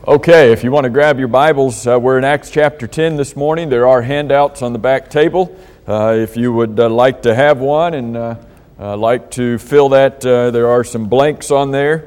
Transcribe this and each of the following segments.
Okay, if you want to grab your Bibles, we're in Acts chapter 10 this morning. There are handouts on the back table. If you would like to have one and like to fill that, there are some blanks on there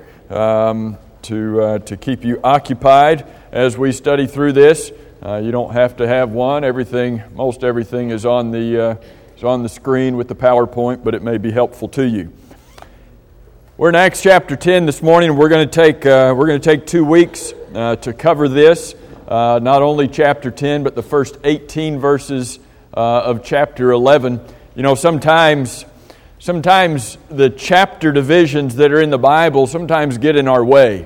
to keep you occupied as we study through this. You don't have to have one. Most everything is on the screen with the PowerPoint, but it may be helpful to you. We're in Acts chapter 10 this morning, and we're going to take 2 weeks to cover this. Not only chapter 10, but the first 18 verses of chapter 11. You know, sometimes the chapter divisions that are in the Bible sometimes get in our way.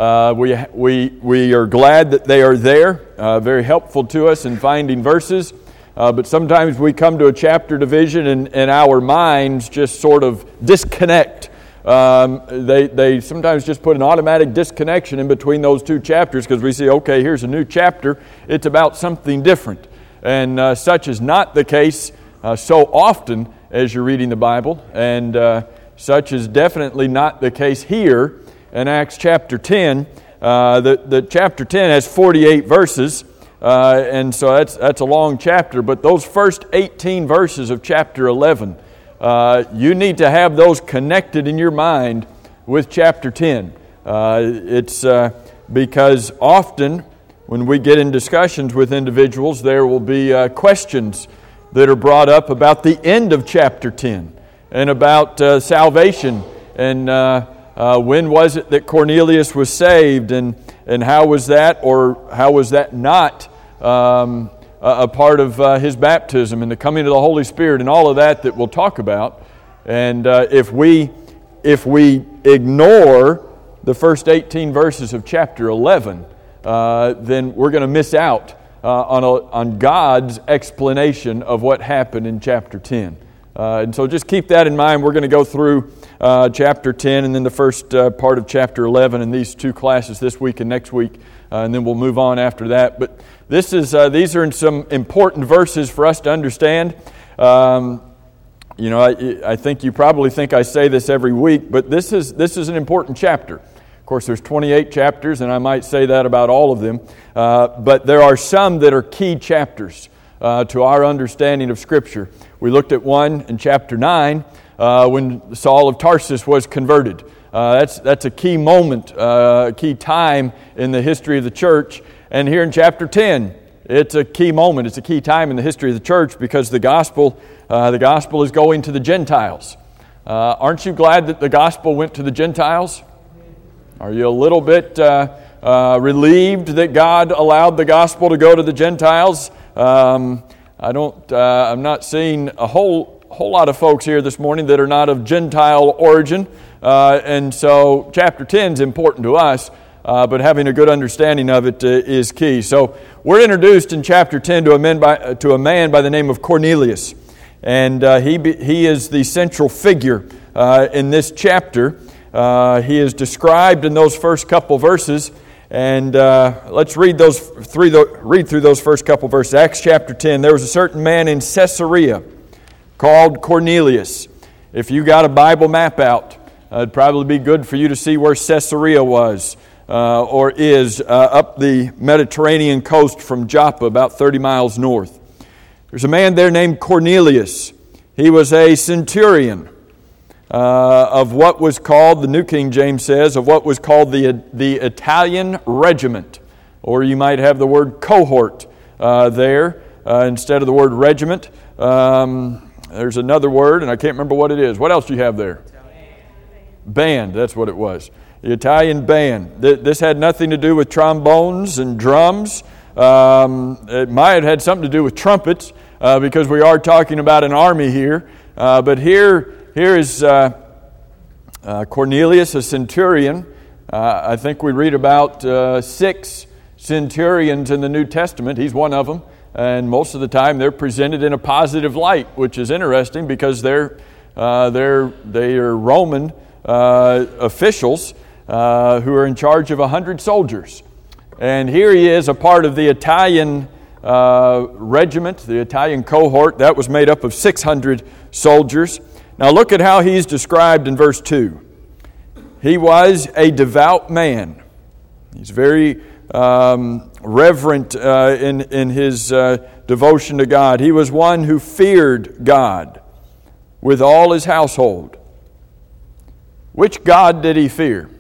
We are glad that they are there, very helpful to us in finding verses. But sometimes we come to a chapter division and our minds just sort of disconnect. They sometimes just put an automatic disconnection in between those two chapters because we see, okay, here's a new chapter. It's about something different. And such is not the case so often as you're reading the Bible. And such is definitely not the case here in Acts chapter 10. The chapter 10 has 48 verses. And so that's a long chapter. But those first 18 verses of chapter 11, you need to have those connected in your mind with chapter 10. It's because often when we get in discussions with individuals, there will be questions that are brought up about the end of chapter 10 and about salvation and when was it that Cornelius was saved and how was that or how was that not a part of his baptism and the coming of the Holy Spirit and all of that we'll talk about. And if we ignore the first 18 verses of chapter 11, then we're going to miss out on God's explanation of what happened in chapter 10. And so just keep that in mind. We're going to go through chapter 10 and then the first part of chapter 11 in these two classes this week and next week, and then we'll move on after that. But these are in some important verses for us to understand. I think you probably think I say this every week, but this is an important chapter. Of course, there's 28 chapters, and I might say that about all of them. But there are some that are key chapters to our understanding of Scripture. We looked at one in chapter 9 when Saul of Tarsus was converted. That's a key moment, a key time in the history of the church. And here in chapter 10, it's a key moment. It's a key time in the history of the church because the gospel is going to the Gentiles. Aren't you glad that the gospel went to the Gentiles? Are you a little bit relieved that God allowed the gospel to go to the Gentiles? I'm not seeing a whole lot of folks here this morning that are not of Gentile origin, and so chapter 10 is important to us. But having a good understanding of it is key. So we're introduced in chapter 10 to a man by the name of Cornelius. And he is the central figure in this chapter. He is described in those first couple verses. And let's read through those first couple verses. Acts chapter 10, there was a certain man in Caesarea called Cornelius. If you got a Bible map out, it'd probably be good for you to see where Caesarea was. Or is up the Mediterranean coast from Joppa, about 30 miles north. There's a man there named Cornelius. He was a centurion of what was called, the New King James says, of what was called the Italian regiment. Or you might have the word cohort there instead of the word regiment. There's another word, and I can't remember what it is. What else do you have there? Band, that's what it was. The Italian band. This had nothing to do with trombones and drums. It might have had something to do with trumpets because we are talking about an army here. But here is Cornelius, a centurion. I think we read about 6 centurions in the New Testament. He's one of them. And most of the time they're presented in a positive light, which is interesting because they are Roman officials who are in charge of 100 soldiers. And here he is, a part of the Italian regiment, the Italian cohort. That was made up of 600 soldiers. Now look at how he's described in verse 2. He was a devout man. He's very reverent in his devotion to God. He was one who feared God with all his household. Which God did he fear?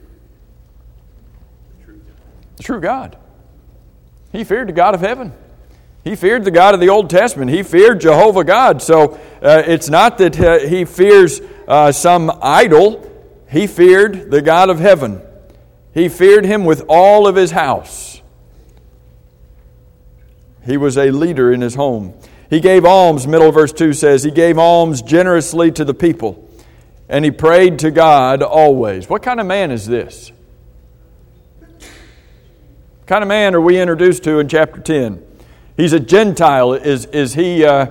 The true God. He feared the God of heaven. He feared the God of the Old Testament. He feared Jehovah God. So it's not that he fears some idol. He feared the God of heaven. He feared him with all of his house. He was a leader in his home. He gave alms, middle of verse 2 says, he gave alms generously to the people, and he prayed to God always. What kind of man is this? What kind of man are we introduced to in chapter 10? He's a Gentile. Is he a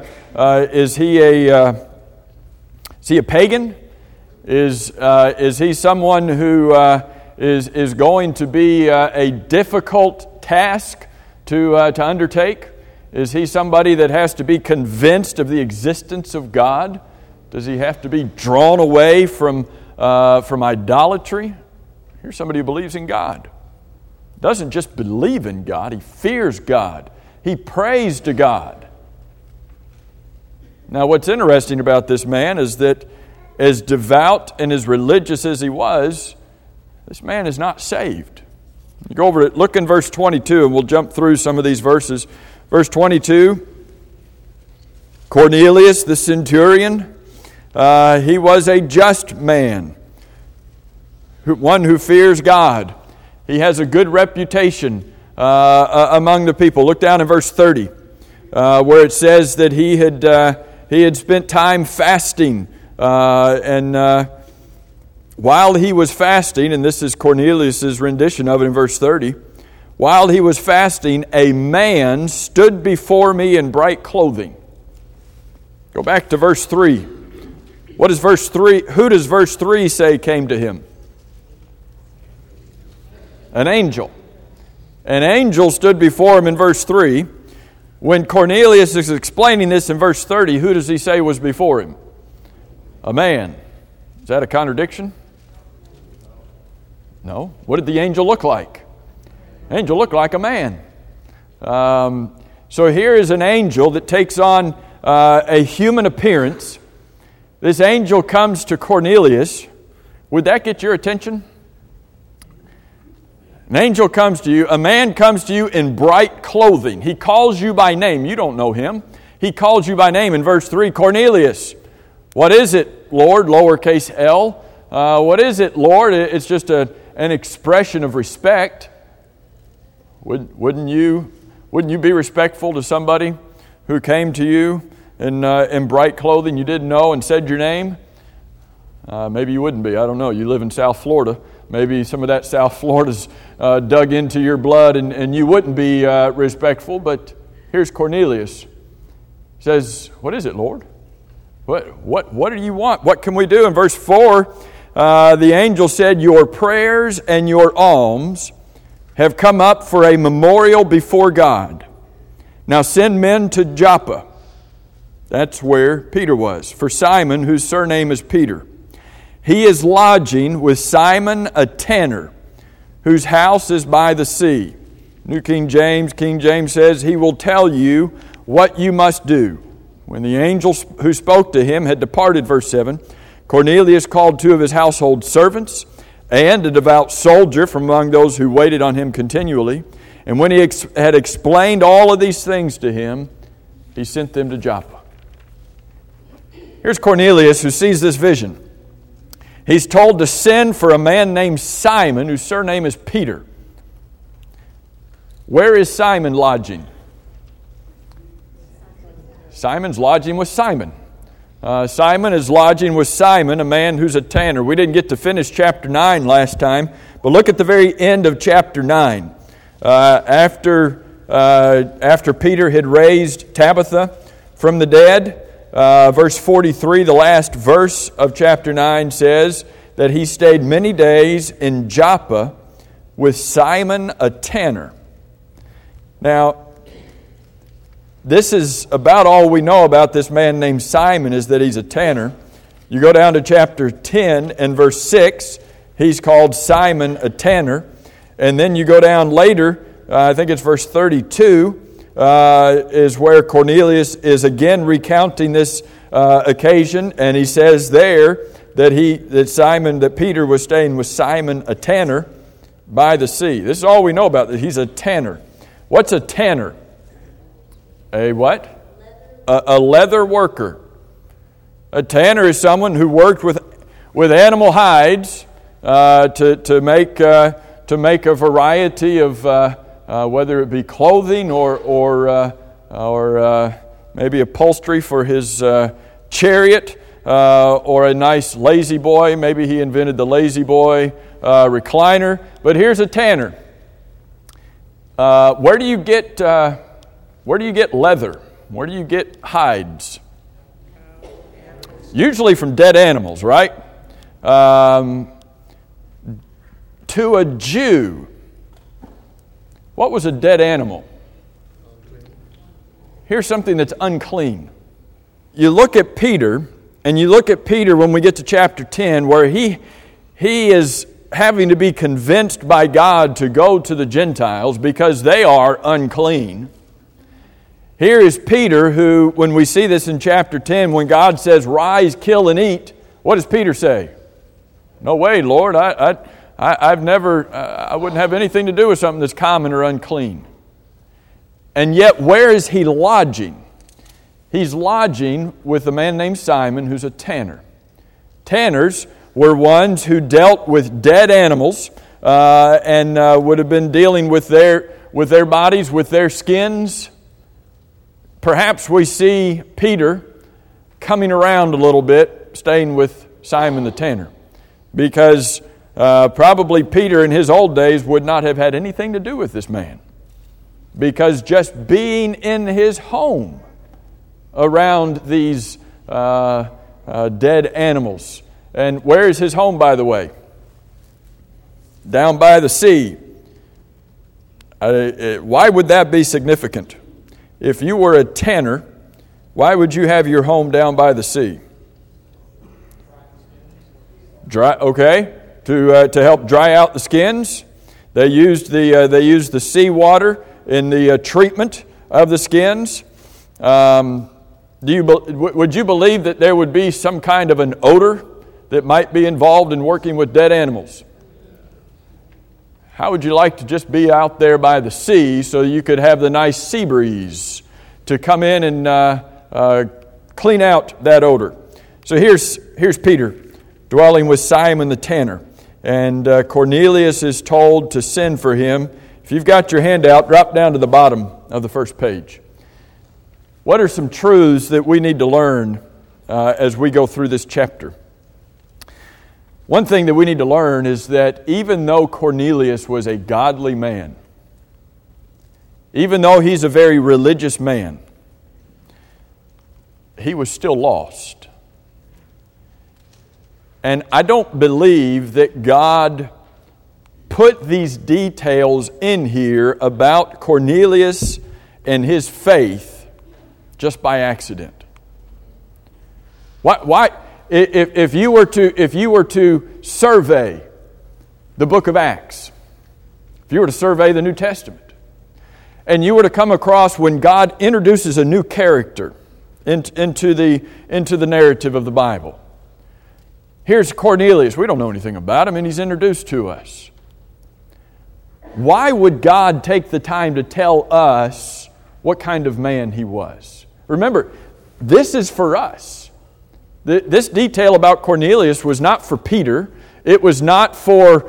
pagan? Is he someone who is going to be a difficult task to undertake? Is he somebody that has to be convinced of the existence of God? Does he have to be drawn away from idolatry? Here's somebody who believes in God. Doesn't just believe in God, he fears God. He prays to God. Now, what's interesting about this man is that as devout and as religious as he was, this man is not saved. You go over it, look in verse 22, and we'll jump through some of these verses. Verse 22, Cornelius the centurion, he was a just man, one who fears God. He has a good reputation among the people. Look down in verse 30, where it says that he had spent time fasting, and while he was fasting, and this is Cornelius' rendition of it in verse 30, while he was fasting, a man stood before me in bright clothing. Go back to verse 3. What is verse 3? Who does verse 3 say came to him? An angel. An angel stood before him in verse 3. When Cornelius is explaining this in verse 30, who does he say was before him? A man. Is that a contradiction? No. What did the angel look like? Angel looked like a man. So here is an angel that takes on a human appearance. This angel comes to Cornelius. Would that get your attention? An angel comes to you. A man comes to you in bright clothing. He calls you by name. You don't know him. He calls you by name in verse 3. Cornelius. What is it, Lord? Lowercase L. What is it, Lord? It's just an expression of respect. Wouldn't you be respectful to somebody who came to you in bright clothing you didn't know and said your name? Maybe you wouldn't be. I don't know. You live in South Florida. Maybe some of that South Florida's dug into your blood and you wouldn't be respectful. But here's Cornelius. He says, what is it, Lord? What do you want? What can we do? In verse 4, the angel said, your prayers and your alms have come up for a memorial before God. Now send men to Joppa. That's where Peter was. For Simon, whose surname is Peter. He is lodging with Simon a tanner, whose house is by the sea. New King James says, he will tell you what you must do. When the angel who spoke to him had departed, verse 7, Cornelius called 2 of his household servants and a devout soldier from among those who waited on him continually. And when he had explained all of these things to him, he sent them to Joppa. Here's Cornelius who sees this vision. He's told to send for a man named Simon, whose surname is Peter. Where is Simon lodging? Simon's lodging with Simon. Simon is lodging with Simon, a man who's a tanner. We didn't get to finish chapter 9 last time, but look at the very end of chapter 9. After Peter had raised Tabitha from the dead, verse 43, the last verse of chapter 9 says that he stayed many days in Joppa with Simon a tanner. Now, this is about all we know about this man named Simon, is that he's a tanner. You go down to chapter 10 and verse 6, he's called Simon a tanner. And then you go down later I think it's verse 32, is where Cornelius is again recounting this occasion, and he says there that Peter was staying with Simon, a tanner, by the sea. This is all we know about that. He's a tanner. What's a tanner? A what? A leather worker. A tanner is someone who worked with animal hides to make a variety of whether it be clothing or maybe upholstery for his chariot, or a nice lazy boy. Maybe he invented the lazy boy recliner. But here's a tanner. Where do you get leather? Where do you get hides? Usually from dead animals, right? To a Jew, what was a dead animal? Here's something that's unclean. You look at Peter, and you look at Peter when we get to chapter 10, where he is having to be convinced by God to go to the Gentiles because they are unclean. Here is Peter who, when we see this in chapter 10, when God says, "Rise, kill, and eat," what does Peter say? "No way, Lord, I wouldn't have anything to do with something that's common or unclean." And yet, where is he lodging? He's lodging with a man named Simon who's a tanner. Tanners were ones who dealt with dead animals and would have been dealing with their bodies, with their skins. Perhaps we see Peter coming around a little bit, staying with Simon the tanner, because probably Peter in his old days would not have had anything to do with this man, because just being in his home around these dead animals. And where is his home, by the way? Down by the sea. Why would that be significant? If you were a tanner, why would you have your home down by the sea? To help dry out the skins. They used the sea water in the treatment of the skins. Would you believe that there would be some kind of an odor that might be involved in working with dead animals? How would you like to just be out there by the sea so you could have the nice sea breeze to come in and clean out that odor? So here's Peter dwelling with Simon the tanner. And Cornelius is told to send for him. If you've got your handout, drop down to the bottom of the first page. What are some truths that we need to learn as we go through this chapter? One thing that we need to learn is that even though Cornelius was a godly man, even though he's a very religious man, he was still lost. And I don't believe that God put these details in here about Cornelius and his faith just by accident. Why? If you were to survey the book of Acts, if you were to survey the New Testament, and you were to come across when God introduces a new character into the narrative of the Bible. Here's Cornelius. We don't know anything about him, and he's introduced to us. Why would God take the time to tell us what kind of man he was? Remember, this is for us. This detail about Cornelius was not for Peter. It was not for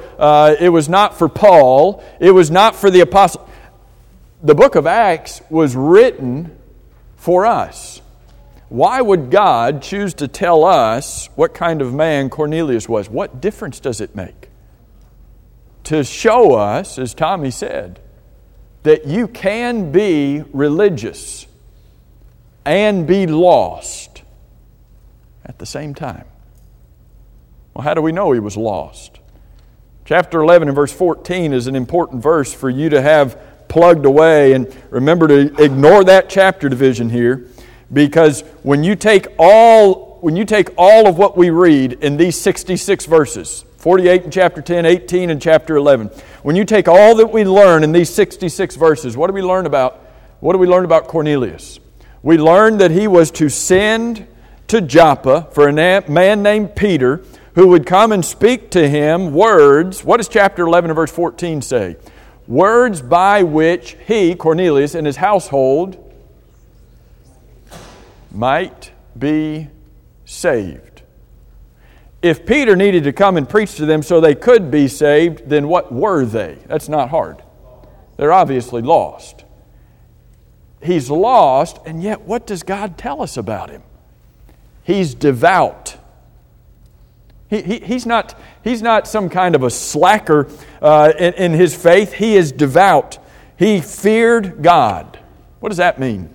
Paul. It was not for the apostle. The book of Acts was written for us. Why would God choose to tell us what kind of man Cornelius was? What difference does it make? To show us, as Tommy said, that you can be religious and be lost at the same time. Well, how do we know he was lost? Chapter 11 and verse 14 is an important verse for you to have plugged away, and remember to ignore that chapter division here, because when you take all of what we read in these 66 verses, 48 in chapter 10, 18 in chapter 11. When you take all that we learn in these 66 verses, what do we learn about? What do we learn about Cornelius? We learn that he was to send to Joppa for a man named Peter who would come and speak to him words. What does chapter 11 and verse 14 say? Words by which he, Cornelius, and his household might be saved. If Peter needed to come and preach to them so they could be saved, then what were they? That's not hard. They're obviously lost. He's lost, and yet what does God tell us about him? He's devout. He's not some kind of a slacker in his faith. He is devout. He feared God. What does that mean?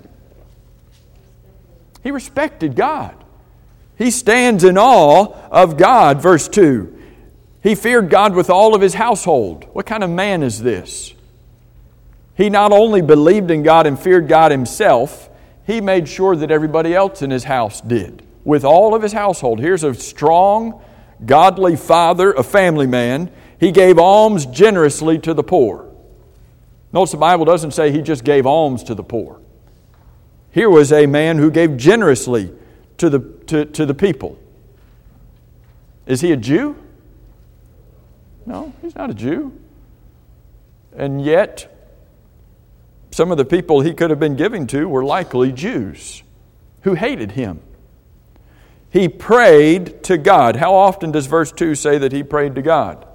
He respected God. He stands in awe of God. Verse 2. He feared God with all of his household. What kind of man is this? He not only believed in God and feared God himself, he made sure that everybody else in his house did. With all of his household. Here's a strong, godly father, a family man. He gave alms generously to the poor. Notice the Bible doesn't say he just gave alms to the poor. Here was a man who gave generously to the people. Is he a Jew? No, he's not a Jew. And yet, some of the people he could have been giving to were likely Jews who hated him. He prayed to God. How often does verse 2 say that he prayed to God?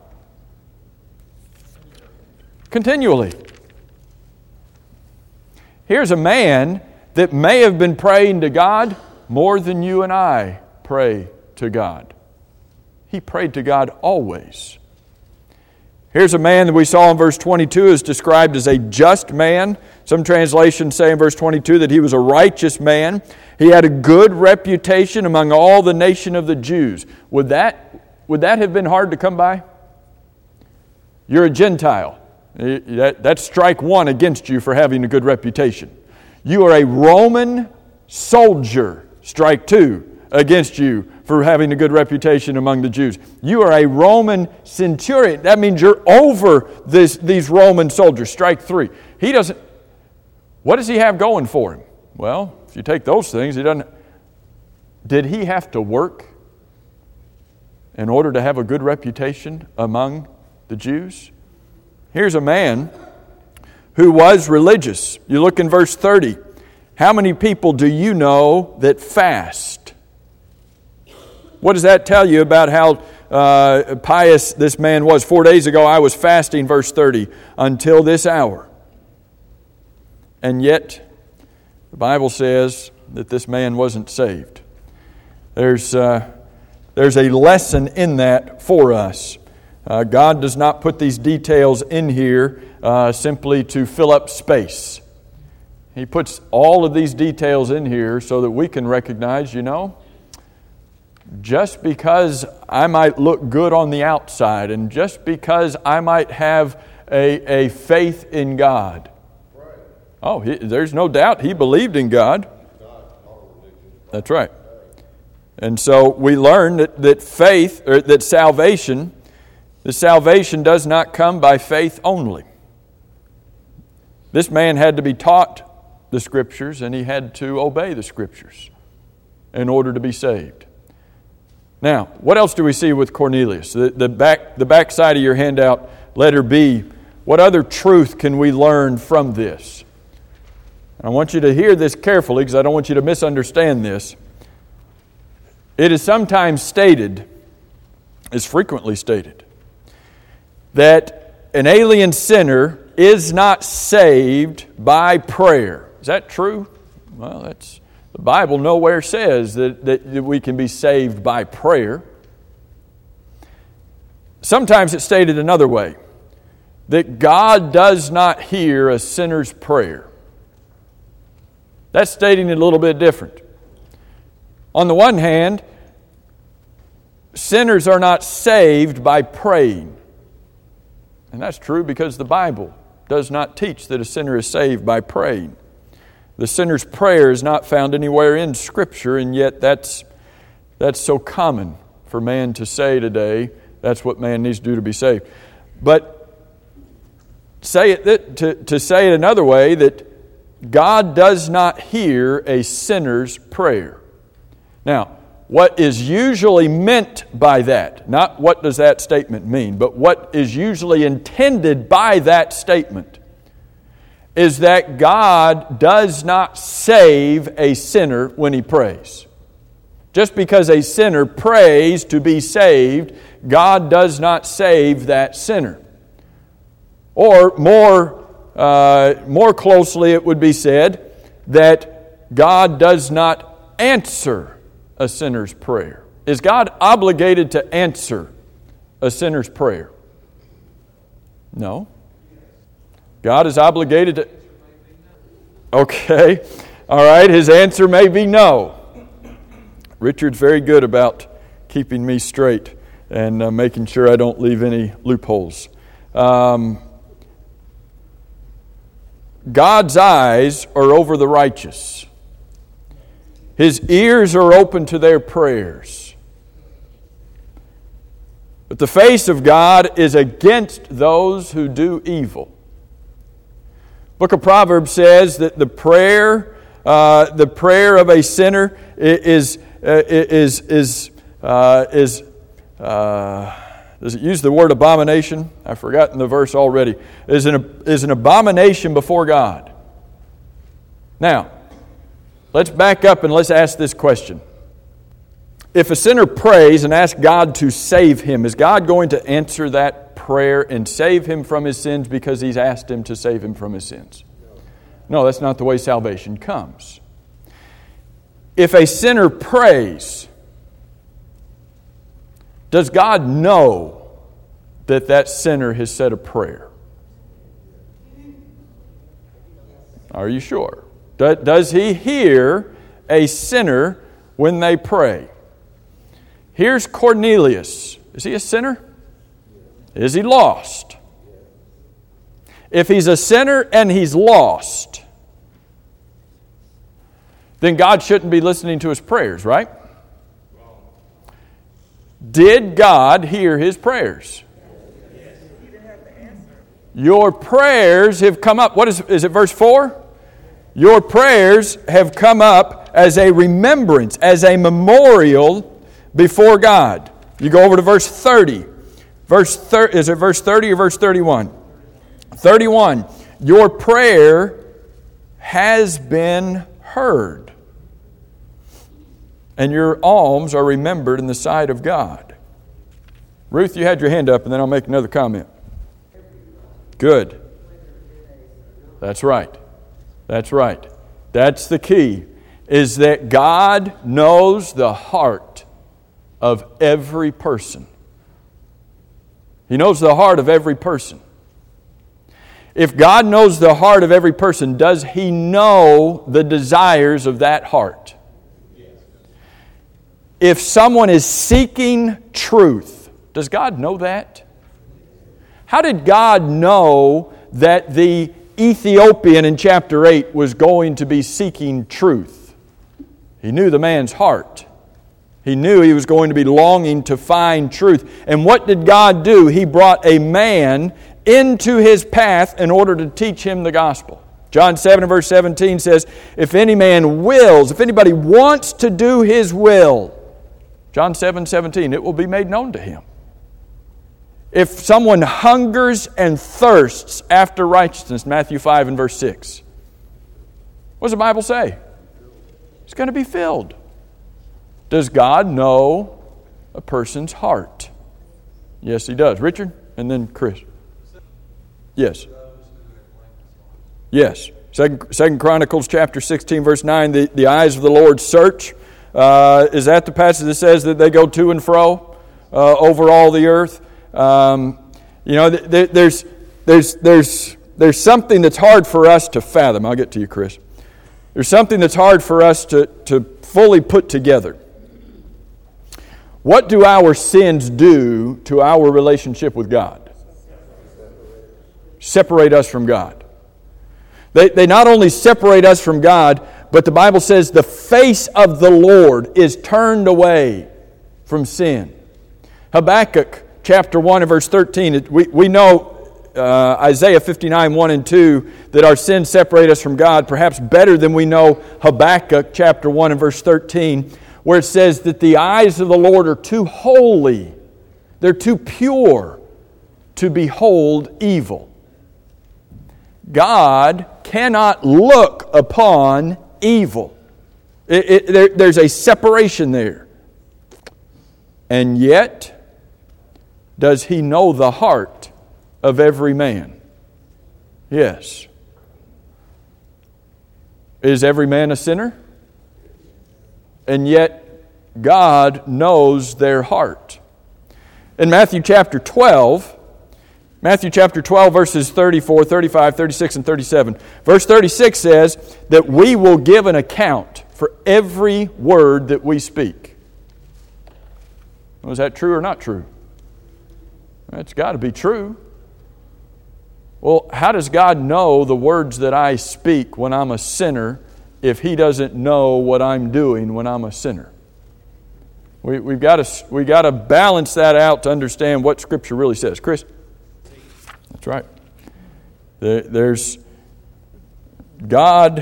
Continually. Here's a man that may have been praying to God more than you and I pray to God. He prayed to God always. Here's a man that we saw in verse 22 is described as a just man. Some translations say in verse 22 that he was a righteous man. He had a good reputation among all the nation of the Jews. Would that have been hard to come by? You're a Gentile. That's strike one against you for having a good reputation. You are a Roman soldier. Strike two against you for having a good reputation among the Jews. You are a Roman centurion. That means you're over these Roman soldiers. Strike three. What does he have going for him? Well, if you take those things, did he have to work in order to have a good reputation among the Jews? Here's a man who was religious. You look in verse 30. How many people do you know that fast? What does that tell you about how pious this man was? 4 days ago I was fasting, verse 30, until this hour. And yet, the Bible says that this man wasn't saved. There's a lesson in that for us. God does not put these details in here simply to fill up space. He puts all of these details in here so that we can recognize, just because I might look good on the outside and just because I might have a faith in God. Oh, there's no doubt he believed in God. That's right. And so we learn that faith, or that salvation, the salvation does not come by faith only. This man had to be taught the Scriptures and he had to obey the Scriptures in order to be saved. Now, what else do we see with Cornelius? The back side of your handout, letter B, what other truth can we learn from this? I want you to hear this carefully because I don't want you to misunderstand this. It is sometimes stated, is frequently stated, that an alien sinner is not saved by prayer. Is that true? Well, the Bible nowhere says that we can be saved by prayer. Sometimes it's stated another way, that God does not hear a sinner's prayer. That's stating it a little bit different. On the one hand, sinners are not saved by praying. And that's true because the Bible does not teach that a sinner is saved by praying. The sinner's prayer is not found anywhere in Scripture, and yet that's so common for man to say today That's what man needs to do to be saved. But to say it another way, that God does not hear a sinner's prayer. Now, what is usually meant by that, not what does that statement mean, but what is usually intended by that statement, is that God does not save a sinner when he prays. Just because a sinner prays to be saved, God does not save that sinner. Or more closely it would be said that God does not answer a sinner's prayer. Is God obligated to answer a sinner's prayer? No. God is obligated to... Okay. All right. His answer may be no. Richard's very good about keeping me straight and making sure I don't leave any loopholes. God's eyes are over the righteous. His ears are open to their prayers. But the face of God is against those who do evil. Book of Proverbs says that the prayer of a sinner is does it use the word abomination? I've forgotten the verse already. Is an abomination before God. Now, let's back up and let's ask this question. If a sinner prays and asks God to save him, is God going to answer that prayer and save him from his sins because he's asked him to save him from his sins? No, that's not the way salvation comes. If a sinner prays, does God know that sinner has said a prayer? Are you sure? Does he hear a sinner when they pray? Here's Cornelius. Is he a sinner? Is he lost? If he's a sinner and he's lost, then God shouldn't be listening to his prayers, right? Did God hear his prayers? Your prayers have come up. What is it verse 4? Your prayers have come up as a remembrance, as a memorial before God. You go over to verse 30. Is it verse 30 or verse 31? 31. Your prayer has been heard, and your alms are remembered in the sight of God. Ruth, you had your hand up, and then I'll make another comment. Good. That's right. That's right. That's the key, is that God knows the heart of every person. He knows the heart of every person. If God knows the heart of every person, does He know the desires of that heart? If someone is seeking truth, does God know that? How did God know that the Ethiopian in chapter 8 was going to be seeking truth? He knew the man's heart. He knew he was going to be longing to find truth. And what did God do? He brought a man into his path in order to teach him the gospel. John 7 and verse 17 says, if anybody wants to do His will, John 7:17, it will be made known to him. If someone hungers and thirsts after righteousness, Matthew 5 and verse 6, what does the Bible say? It's going to be filled. Does God know a person's heart? Yes, He does. Richard, and then Chris. Yes. Yes. Second Chronicles chapter 16, verse 9, the eyes of the Lord search. Is that the passage that says that they go to and fro over all the earth? There's something that's hard for us to fathom. I'll get to you, Chris. There's something that's hard for us to fully put together. What do our sins do to our relationship with God? Separate us from God. They not only separate us from God, but the Bible says the face of the Lord is turned away from sin. Habakkuk chapter 1 and verse 13. We know Isaiah 59, 1 and 2, that our sins separate us from God, perhaps better than we know Habakkuk chapter 1 and verse 13, where it says that the eyes of the Lord are too holy, they're too pure to behold evil. God cannot look upon evil. There's a separation there. And yet, does He know the heart of every man? Yes. Is every man a sinner? And yet, God knows their heart. In Matthew chapter 12, verses 34, 35, 36, and 37, verse 36 says that we will give an account for every word that we speak. Was that true or not true? It's got to be true. Well, how does God know the words that I speak when I'm a sinner if He doesn't know what I'm doing when I'm a sinner? We've got to balance that out to understand what Scripture really says. Chris? That's right. There's God.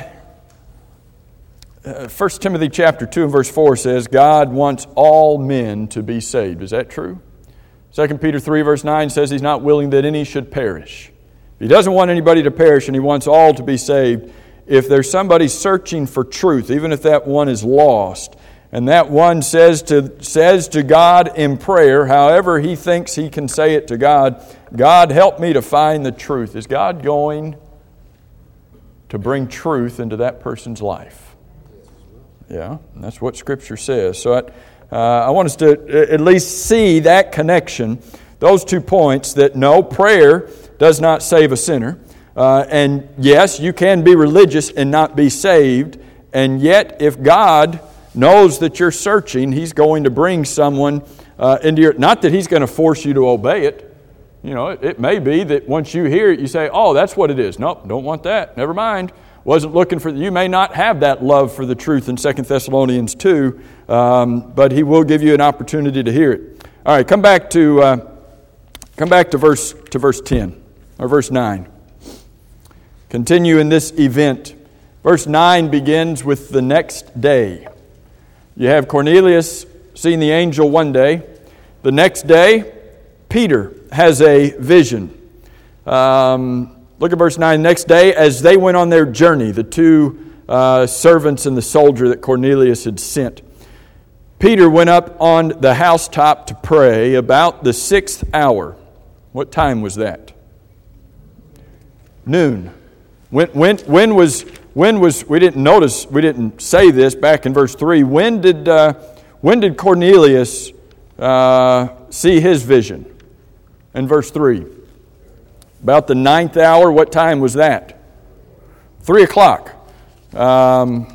1 Timothy chapter 2 and verse 4 says, God wants all men to be saved. Is that true? 2 Peter 3 verse 9 says He's not willing that any should perish. He doesn't want anybody to perish, and He wants all to be saved. If there's somebody searching for truth, even if that one is lost, and that one says to God in prayer, however he thinks he can say it to God, God, help me to find the truth. Is God going to bring truth into that person's life? Yeah, that's what Scripture says. So I want us to at least see that connection, those 2 points, that no, prayer does not save a sinner. And yes, you can be religious and not be saved. And yet, if God knows that you're searching, He's going to bring someone into your... Not that He's going to force you to obey it. You know, it may be that once you hear it, you say, oh, that's what it is. Nope, don't want that. Never mind. Wasn't looking for... You may not have that love for the truth in 2 Thessalonians 2, but He will give you an opportunity to hear it. All right, come back to verse 10 or verse 9. Continue in this event. Verse 9 begins with the next day. You have Cornelius seeing the angel one day. The next day, Peter has a vision. Look at verse 9. Next day, as they went on their journey, the 2 servants and the soldier that Cornelius had sent, Peter went up on the housetop to pray about the 6th hour. What time was that? Noon. When was we didn't notice, we didn't say this back in verse 3. When did Cornelius see his vision? In verse 3. About the 9th hour. What time was that? 3 o'clock. Go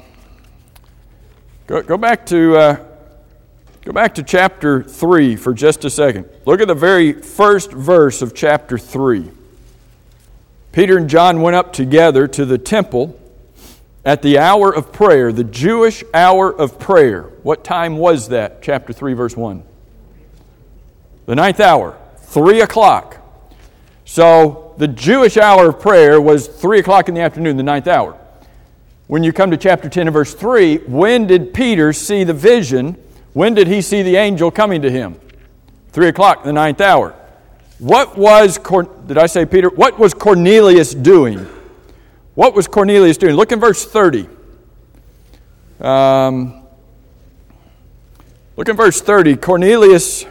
back to chapter 3 for just a second. Look at the very first verse of chapter 3. Peter and John went up together to the temple at the hour of prayer, the Jewish hour of prayer. What time was that? Chapter 3, verse 1. The 9th hour, 3 o'clock. So the Jewish hour of prayer was 3 o'clock in the afternoon, the 9th hour. When you come to chapter 10 and verse 3, when did Peter see the vision? When did he see the angel coming to him? 3 o'clock, the 9th hour. What was Cornelius doing? What was Cornelius doing? Look in verse 30. Look in verse 30. Cornelius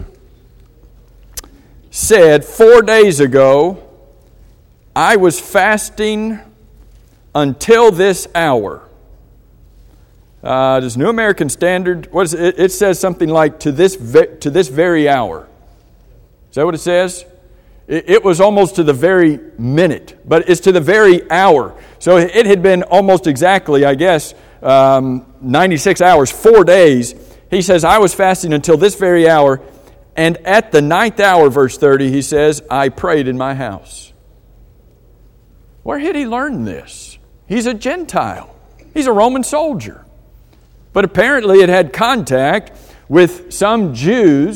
said, 4 days ago, I was fasting until this hour. Does New American Standard, what is it? It says something like, to this very hour. Is that what it says? It was almost to the very minute, but it's to the very hour. So it had been almost exactly, I guess, 96 hours, 4 days. He says, I was fasting until this very hour, and at the 9th hour, verse 30, he says, I prayed in my house. Where had he learned this? He's a Gentile. He's a Roman soldier. But apparently it had contact with some Jews,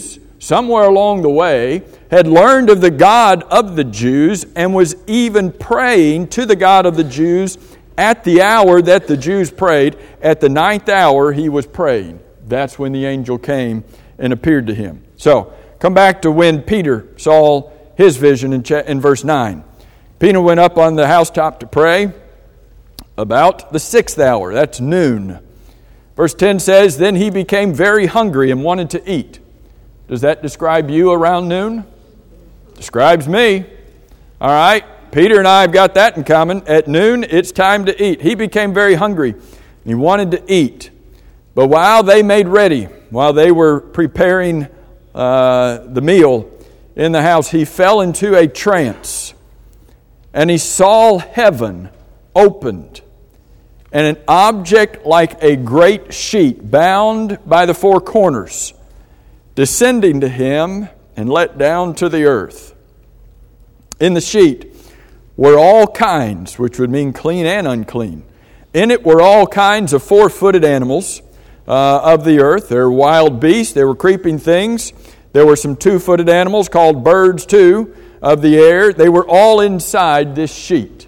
somewhere along the way, had learned of the God of the Jews and was even praying to the God of the Jews at the hour that the Jews prayed. At the 9th hour, he was praying. That's when the angel came and appeared to him. So, come back to when Peter saw his vision in verse 9. Peter went up on the housetop to pray about the 6th hour. That's noon. Verse 10 says, then he became very hungry and wanted to eat. Does that describe you around noon? Describes me. All right. Peter and I have got that in common. At noon, it's time to eat. He became very hungry and he wanted to eat. But while they made ready, while they were preparing the meal in the house, he fell into a trance. And he saw heaven opened, and an object like a great sheet bound by the 4 corners, descending to him and let down to the earth. In the sheet were all kinds, which would mean clean and unclean. In it were all kinds of 4-footed animals of the earth. There were wild beasts, there were creeping things. There were some 2-footed animals called birds too of the air. They were all inside this sheet.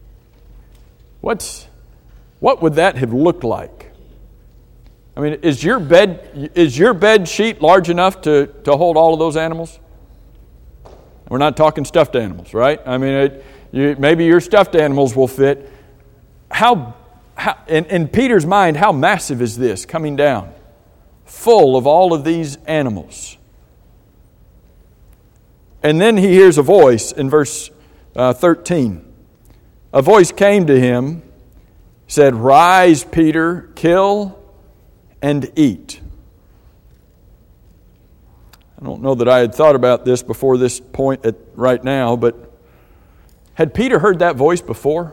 What would that have looked like? I mean, is your bed sheet large enough to hold all of those animals? We're not talking stuffed animals, right? I mean, maybe your stuffed animals will fit. How in Peter's mind, how massive is this coming down? Full of all of these animals. And then he hears a voice in verse 13. A voice came to him, said, rise, Peter, kill and eat. I don't know that I had thought about this before this point right now, but had Peter heard that voice before?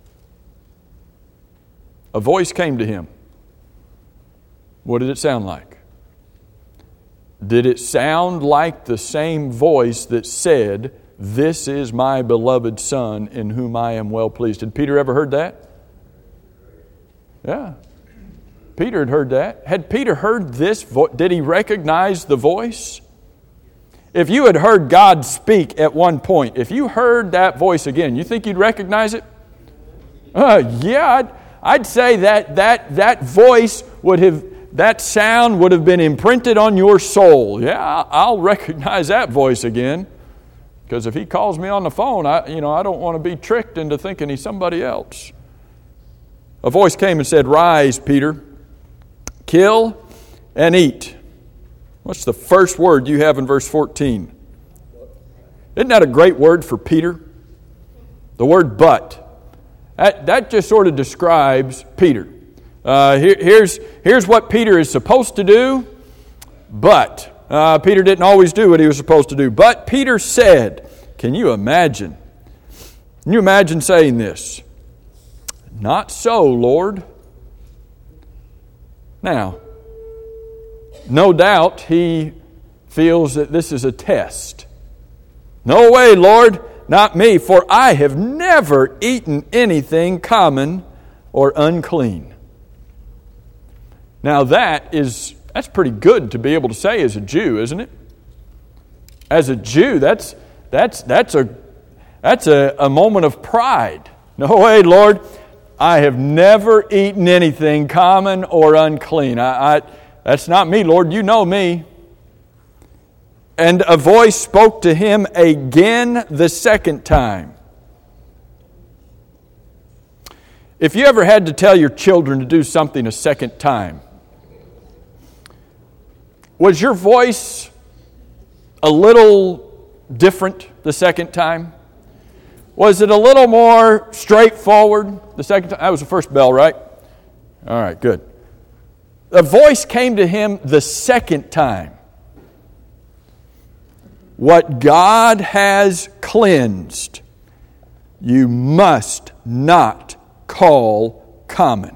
A voice came to him. What did it sound like? Did it sound like the same voice that said, this is my beloved Son in whom I am well pleased? Had Peter ever heard that? Yeah. Peter had heard that. Had Peter heard this voice? Did he recognize the voice? If you had heard God speak at one point, if you heard that voice again, you think you'd recognize it? Yeah, I'd say that voice would have, that sound would have been imprinted on your soul. Yeah, I'll recognize that voice again. Because if he calls me on the phone, I don't want to be tricked into thinking he's somebody else. A voice came and said, rise, Peter, kill and eat. What's the first word you have in verse 14? Isn't that a great word for Peter? The word but. That just sort of describes Peter. Here's what Peter is supposed to do, but Peter didn't always do what he was supposed to do. But Peter said, can you imagine? Can you imagine saying this? Not so, Lord. Now, no doubt he feels that this is a test. No way, Lord, not me, for I have never eaten anything common or unclean. Now that's pretty good to be able to say as a Jew, isn't it? As a Jew, that's a moment of pride. No way, Lord, I have never eaten anything common or unclean. That's not me, Lord. You know me. And a voice spoke to him again the second time. If you ever had to tell your children to do something a second time, was your voice a little different the second time? Was it a little more straightforward the second time? That was the first bell, right? All right, good. A voice came to him the second time. What God has cleansed, you must not call common.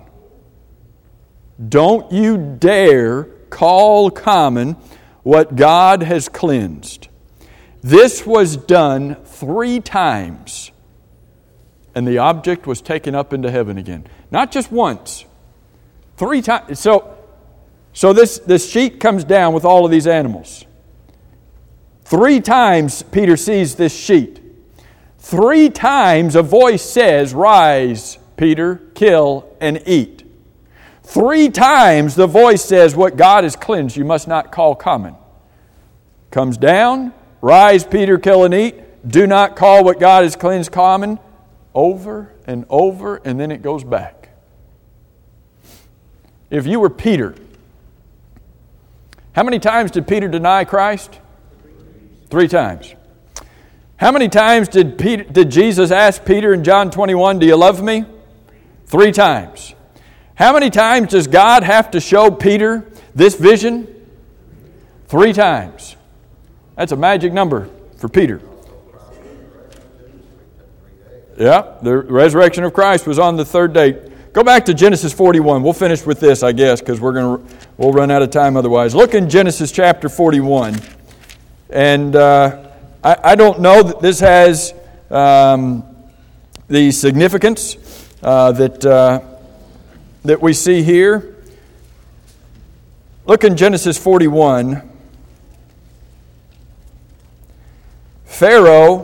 Don't you dare call common what God has cleansed. This was done 3 times, and the object was taken up into heaven again. Not just once, 3 times. So this sheet comes down with all of these animals. 3 times Peter sees this sheet. 3 times a voice says, "Rise, Peter, kill and eat." 3 times the voice says, "What God has cleansed, you must not call common." Comes down, "Rise, Peter, kill and eat. Do not call what God has cleansed common." Over and over, and then it goes back. If you were Peter, how many times did Peter deny Christ? 3 times. How many times did Jesus ask Peter in John 21, "Do you love me?" 3 times. How many times does God have to show Peter this vision? 3 times. That's a magic number for Peter. Yeah, the resurrection of Christ was on the 3rd day. Go back to Genesis 41. We'll finish with this, I guess, because we'll run out of time otherwise. Look in Genesis chapter 41. And I don't know that this has the significance that we see here. Look in Genesis 41. Pharaoh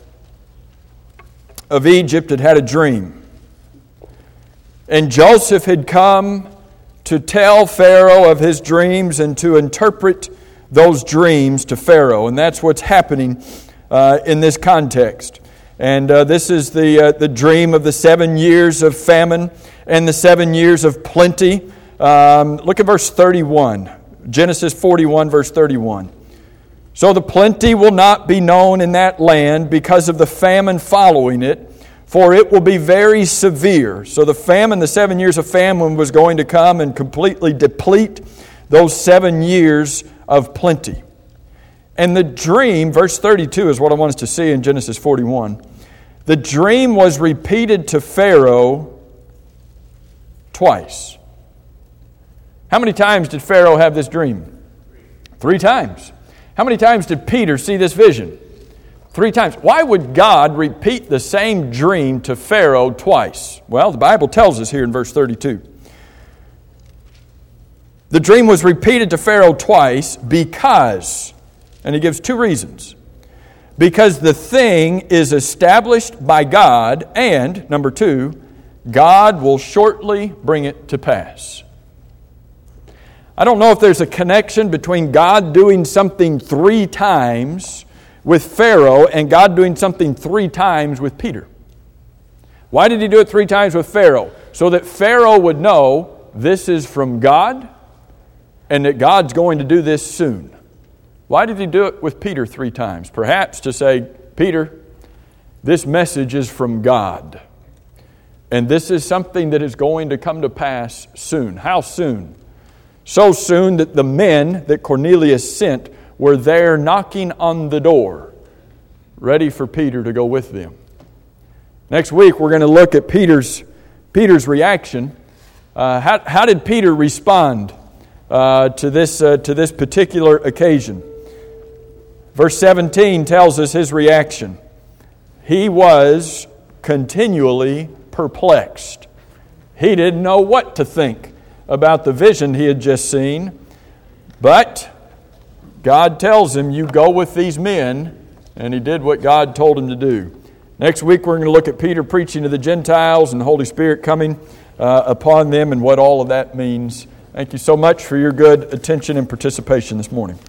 of Egypt had a dream. And Joseph had come to tell Pharaoh of his dreams and to interpret those dreams to Pharaoh. And that's what's happening in this context. And this is the dream of the 7 years of famine and the 7 years of plenty. Look at verse 31. Genesis 41, verse 31. "So the plenty will not be known in that land because of the famine following it, for it will be very severe." So the famine, the 7 years of famine was going to come and completely deplete those 7 years of plenty. And the dream, verse 32 is what I want us to see in Genesis 41. The dream was repeated to Pharaoh twice. How many times did Pharaoh have this dream? 3 times. How many times did Peter see this vision? 3 times. Why would God repeat the same dream to Pharaoh twice? Well, the Bible tells us here in verse 32. The dream was repeated to Pharaoh twice because, and he gives 2 reasons. Because the thing is established by God, and, number 2, God will shortly bring it to pass. I don't know if there's a connection between God doing something 3 times with Pharaoh and God doing something 3 times with Peter. Why did he do it 3 times with Pharaoh? So that Pharaoh would know this is from God and that God's going to do this soon. Why did he do it with Peter 3 times? Perhaps to say, "Peter, this message is from God. And this is something that is going to come to pass soon." How soon? So soon that the men that Cornelius sent were there knocking on the door, ready for Peter to go with them. Next week we're going to look at Peter's reaction. How did Peter respond to this particular occasion? Verse 17 tells us his reaction. He was continually perplexed. He didn't know what to think about the vision he had just seen. But God tells him, "You go with these men," and he did what God told him to do. Next week we're going to look at Peter preaching to the Gentiles and the Holy Spirit coming upon them and what all of that means. Thank you so much for your good attention and participation this morning.